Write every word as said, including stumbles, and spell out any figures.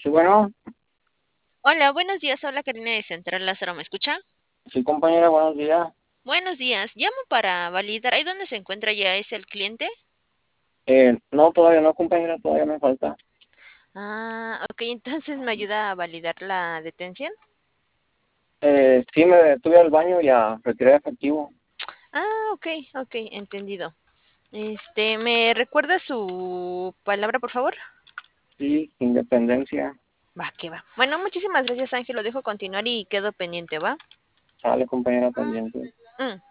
bueno, Hola, buenos días. Habla Karina de Central Lázaro. ¿Me escucha? sí, compañera, buenos días. Buenos días. Llamo para validar. ¿Ahí donde se encuentra ya es el cliente? Eh, no, todavía no, compañera, todavía me falta. Ah, ok. Entonces me ayuda a validar la detención. Eh, sí, me detuve al baño y a retirar efectivo. Ah, ok, ok. Entendido. Este, ¿me recuerda su palabra, por favor? Sí, independencia. Va, que va. Bueno, muchísimas gracias, Ángel. Lo dejo continuar y quedo pendiente, ¿va? Sale, compañera, pendiente. Mm.